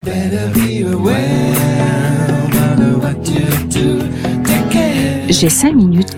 J'ai 5 minutes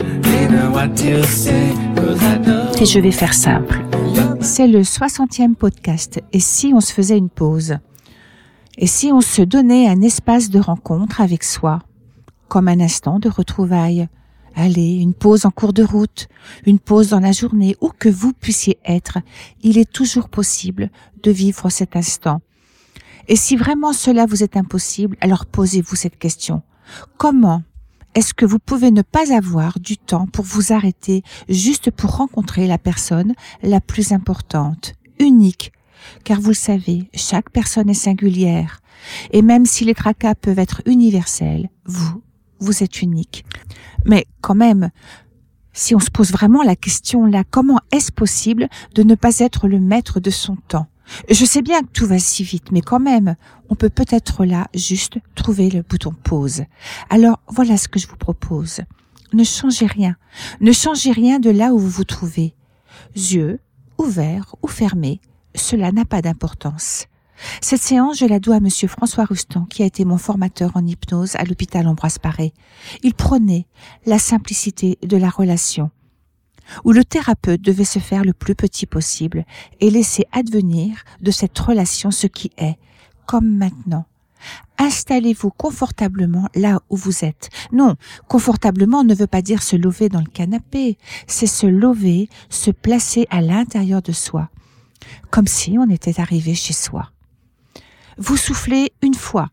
et je vais faire simple. C'est le 60e podcast. Et si on se faisait une pause? Et si on se donnait un espace de rencontre avec soi? Comme un instant de retrouvailles. Allez, une pause en cours de route, une pause dans la journée, où que vous puissiez être, il est toujours possible de vivre cet instant. Et si vraiment cela vous est impossible, alors posez-vous cette question. Comment est-ce que vous pouvez ne pas avoir du temps pour vous arrêter juste pour rencontrer la personne la plus importante, unique? Car vous le savez, chaque personne est singulière. Et même si les tracas peuvent être universels, vous êtes unique. Mais quand même, si on se pose vraiment la question là, comment est-ce possible de ne pas être le maître de son temps? Je sais bien que tout va si vite, mais quand même, on peut peut-être là juste trouver le bouton pause. Alors voilà ce que je vous propose. Ne changez rien. Ne changez rien de là où vous vous trouvez. Yeux ouverts ou fermés, cela n'a pas d'importance. Cette séance, je la dois à monsieur François Rustan, qui a été mon formateur en hypnose à l'hôpital Ambroise Paré. Il prônait la simplicité de la relation, où le thérapeute devait se faire le plus petit possible et laisser advenir de cette relation ce qui est, comme maintenant. Installez-vous confortablement là où vous êtes. Non, confortablement ne veut pas dire se lever dans le canapé, c'est se lever, se placer à l'intérieur de soi, comme si on était arrivé chez soi. Vous soufflez une fois.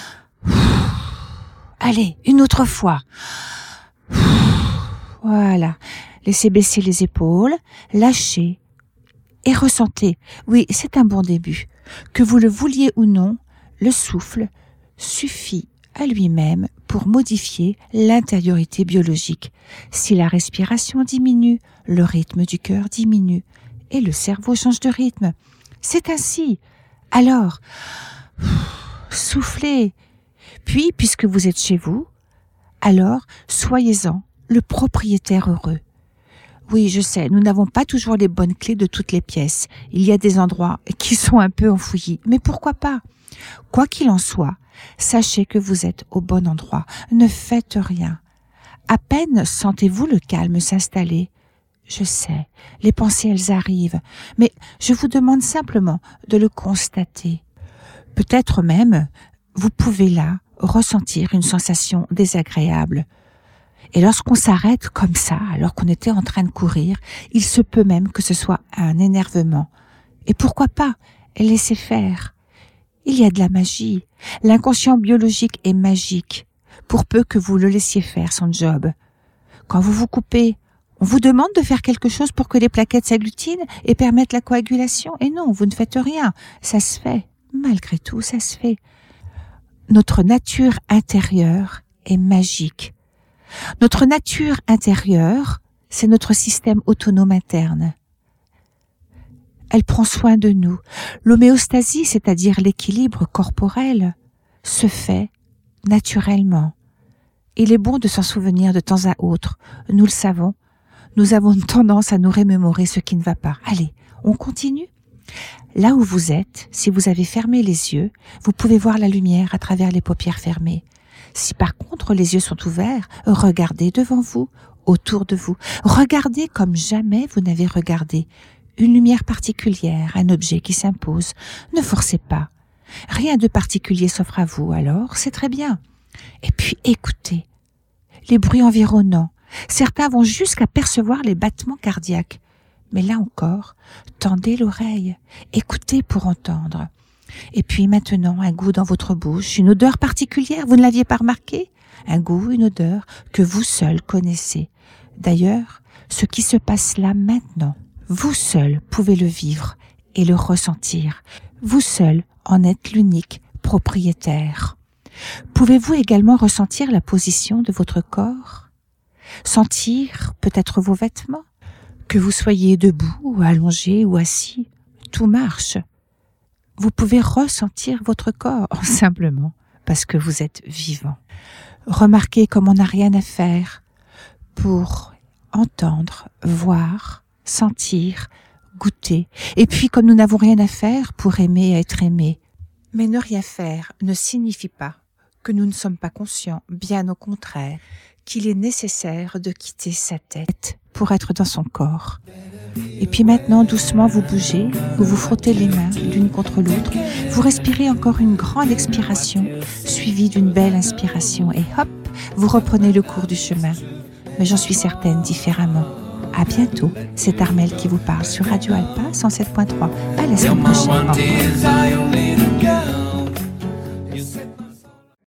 Allez, une autre fois. Voilà. Laissez baisser les épaules, lâchez et ressentez. Oui, c'est un bon début. Que vous le vouliez ou non, le souffle suffit à lui-même pour modifier l'intériorité biologique. Si la respiration diminue, le rythme du cœur diminue et le cerveau change de rythme. C'est ainsi. Alors, soufflez. Puis, puisque vous êtes chez vous, alors soyez-en le propriétaire heureux. Oui, je sais, nous n'avons pas toujours les bonnes clés de toutes les pièces. Il y a des endroits qui sont un peu enfouis. Mais pourquoi pas? Quoi qu'il en soit, sachez que vous êtes au bon endroit. Ne faites rien. À peine sentez-vous le calme s'installer. Je sais, les pensées, elles arrivent. Mais je vous demande simplement de le constater. Peut-être même, vous pouvez là ressentir une sensation désagréable. Et lorsqu'on s'arrête comme ça, alors qu'on était en train de courir, il se peut même que ce soit un énervement. Et pourquoi pas laisser faire? Il y a de la magie. L'inconscient biologique est magique, pour peu que vous le laissiez faire son job. Quand vous vous coupez, on vous demande de faire quelque chose pour que les plaquettes s'agglutinent et permettent la coagulation. Et non, vous ne faites rien. Ça se fait. Malgré tout, ça se fait. Notre nature intérieure est magique. Notre nature intérieure, c'est notre système autonome interne. Elle prend soin de nous. L'homéostasie, c'est-à-dire l'équilibre corporel, se fait naturellement. Il est bon de s'en souvenir de temps à autre. Nous le savons. Nous avons une tendance à nous remémorer ce qui ne va pas. Allez, on continue. Là où vous êtes, si vous avez fermé les yeux, vous pouvez voir la lumière à travers les paupières fermées. Si par contre les yeux sont ouverts, regardez devant vous, autour de vous. Regardez comme jamais vous n'avez regardé. Une lumière particulière, un objet qui s'impose. Ne forcez pas. Rien de particulier s'offre à vous, alors c'est très bien. Et puis écoutez. Les bruits environnants. Certains vont jusqu'à percevoir les battements cardiaques. Mais là encore, tendez l'oreille. Écoutez pour entendre. Et puis maintenant, un goût dans votre bouche, une odeur particulière, vous ne l'aviez pas remarqué? Un goût, une odeur que vous seul connaissez. D'ailleurs, ce qui se passe là maintenant, vous seul pouvez le vivre et le ressentir. Vous seul en êtes l'unique propriétaire. Pouvez-vous également ressentir la position de votre corps? Sentir peut-être vos vêtements? Que vous soyez debout, ou allongé ou assis, tout marche. Vous pouvez ressentir votre corps simplement parce que vous êtes vivant. Remarquez comme on n'a rien à faire pour entendre, voir, sentir, goûter. Et puis comme nous n'avons rien à faire pour aimer et être aimé, Mais ne rien faire ne signifie pas que nous ne sommes pas conscients, bien au contraire, qu'il est nécessaire de quitter sa tête pour être dans son corps. Et puis maintenant, doucement, vous bougez, vous vous frottez les mains l'une contre l'autre, vous respirez encore une grande expiration, suivie d'une belle inspiration, et hop, vous reprenez le cours du chemin. Mais j'en suis certaine, différemment. À bientôt, c'est Armelle qui vous parle sur Radio Alpa 107.3. À la semaine prochaine. Au revoir.